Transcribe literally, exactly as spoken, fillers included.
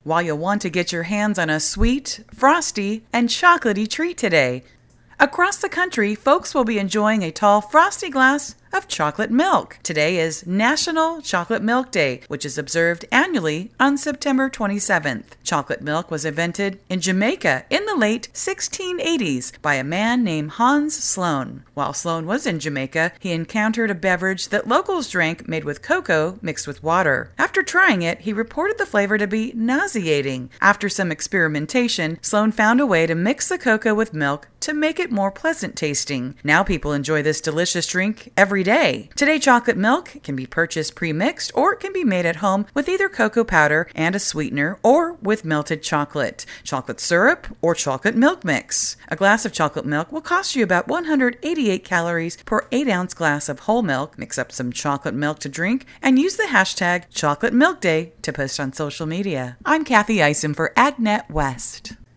While you'll want to get your hands on a sweet, frosty, and chocolatey treat today. Across the country, folks will be enjoying a tall, frosty glass of chocolate milk. Today is National Chocolate Milk Day, which is observed annually on September twenty-seventh. Chocolate milk was invented in Jamaica in the late sixteen eighties by a man named Hans Sloane. While Sloane was in Jamaica, he encountered a beverage that locals drank made with cocoa mixed with water. After trying it, he reported the flavor to be nauseating. After some experimentation, Sloane found a way to mix the cocoa with milk to make it more pleasant tasting. Now people enjoy this delicious drink every day. Today, chocolate milk can be purchased pre-mixed or it can be made at home with either cocoa powder and a sweetener or with melted chocolate, chocolate syrup, or chocolate milk mix. A glass of chocolate milk will cost you about one hundred eighty-eight calories per eight ounce glass of whole milk. Mix up some chocolate milk to drink and use the hashtag Chocolate Milk Day to post on social media. I'm Kathy Isom for AgNet West.